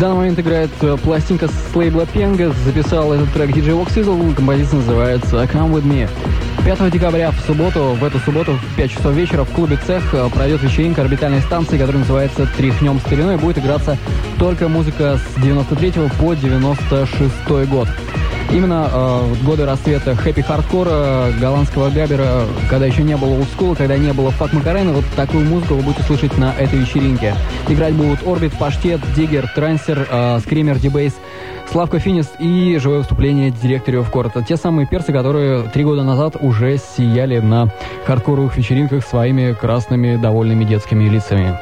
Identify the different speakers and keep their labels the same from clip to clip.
Speaker 1: данный момент играет пластинка с лейбла Penga. Записал этот трек DJ Voxsizzle. Композиция называется Come With Me. 5 декабря в эту субботу в 5 часов вечера в клубе «Цех» пройдет вечеринка орбитальной станции, которая называется «Тряхнем стариной». Будет играться только музыка с 93 по 96 год. Именно в годы расцвета хэппи-хардкора, голландского габбера, когда еще не было олдскула, когда не было фак Макарена, вот такую музыку вы будете слышать на этой вечеринке. Играть будут Орбит, Паштет, Диггер, Трансер, Скример, Дибейс, Славка Финист и живое выступление Directory of Court. Это те самые перцы, которые 3 года назад уже сияли на хардкоровых вечеринках своими красными, довольными детскими лицами.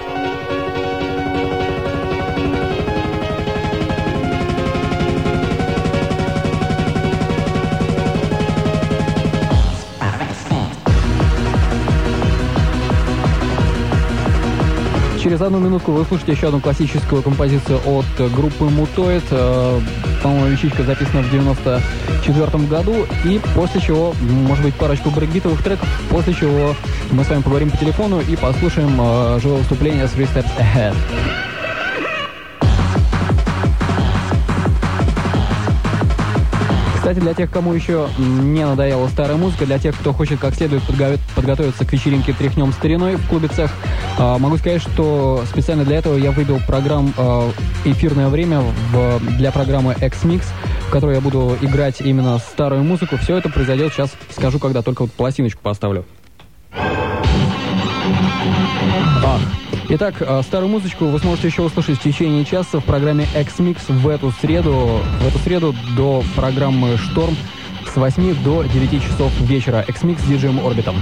Speaker 1: Через 1 минутку вы услышите еще одну классическую композицию от группы Mutoid. По-моему, вещичка записана в 94 году. И после чего, может быть, парочку брейкбитовых треков, после чего мы с вами поговорим по телефону и послушаем живое выступление Three Steps Ahead. Кстати, для тех, кому еще не надоела старая музыка, для тех, кто хочет как следует подготовиться к вечеринке «Тряхнем стариной» в клубе «Цех», могу сказать, что специально для этого я выбил эфирное время для программы X-Mix, в которой я буду играть именно старую музыку. Все это произойдет, сейчас скажу, когда только вот пластиночку поставлю. Итак, старую музычку вы сможете еще услышать в течение часа в программе X-Mix в эту среду до программы «Шторм» с 8 до 9 часов вечера. X-Mix с диджеем Орбитом.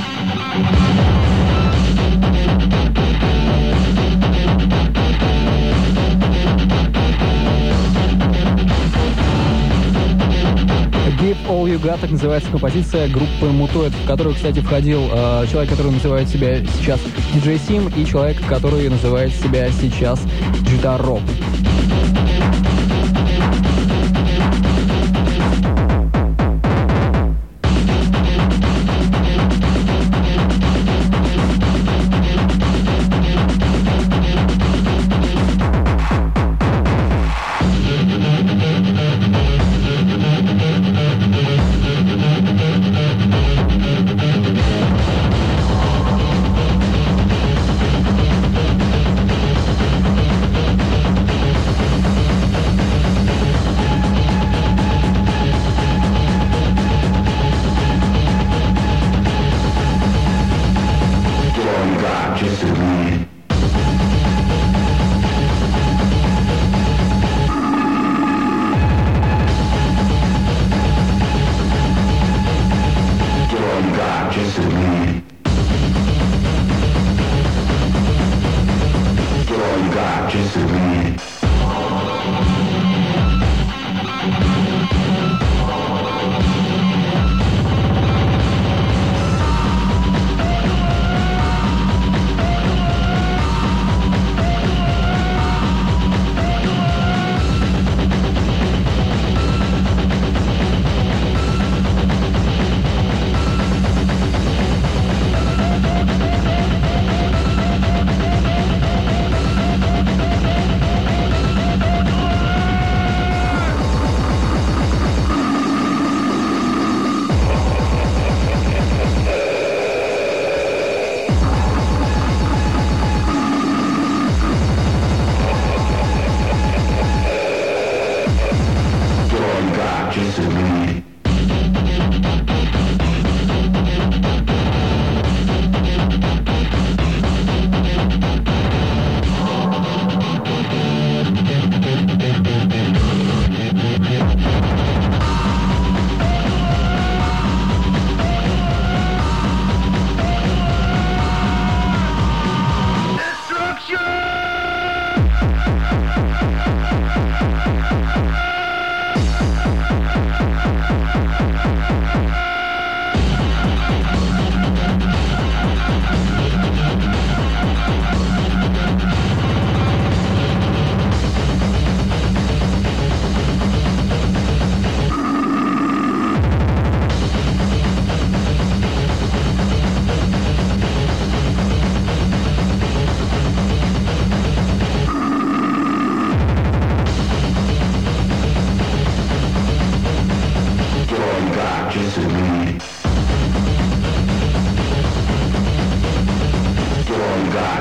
Speaker 1: Give All You Got, так называется композиция группы Mutoid, в которую, кстати, входил человек, который называет себя сейчас DJ Sim, и человек, который называет себя сейчас Джидар Роб.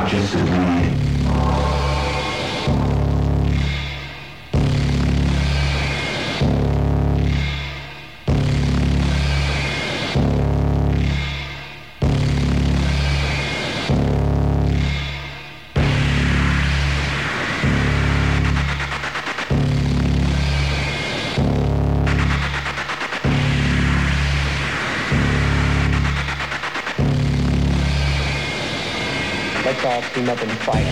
Speaker 2: Let's all team up and fight.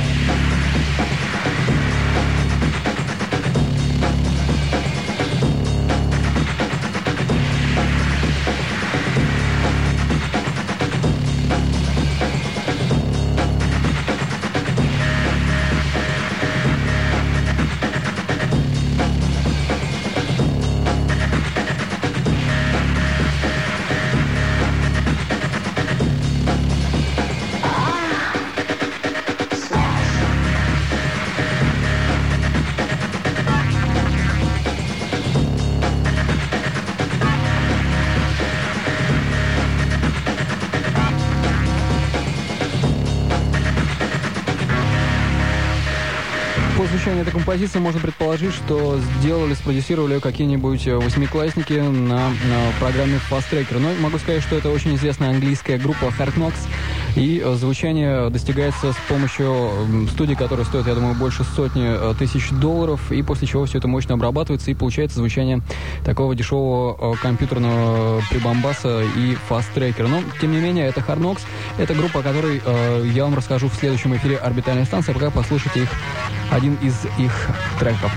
Speaker 1: По звучанию этой композиции можно предположить, что сделали, спродюсировали ее какие-нибудь восьмиклассники на программе Fast Tracker. Но могу сказать, что это очень известная английская группа Hard Knocks, и звучание достигается с помощью студии, которая стоит, я думаю, больше $100 000, и после чего все это мощно обрабатывается, и получается звучание такого дешевого компьютерного прибамбаса и Fast Tracker. Но, тем не менее, это Hard Knocks, это группа, о которой я вам расскажу в следующем эфире «Орбитальной станции», а пока послушайте их, один из их треков.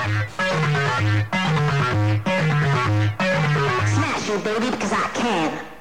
Speaker 3: Baby, because I can.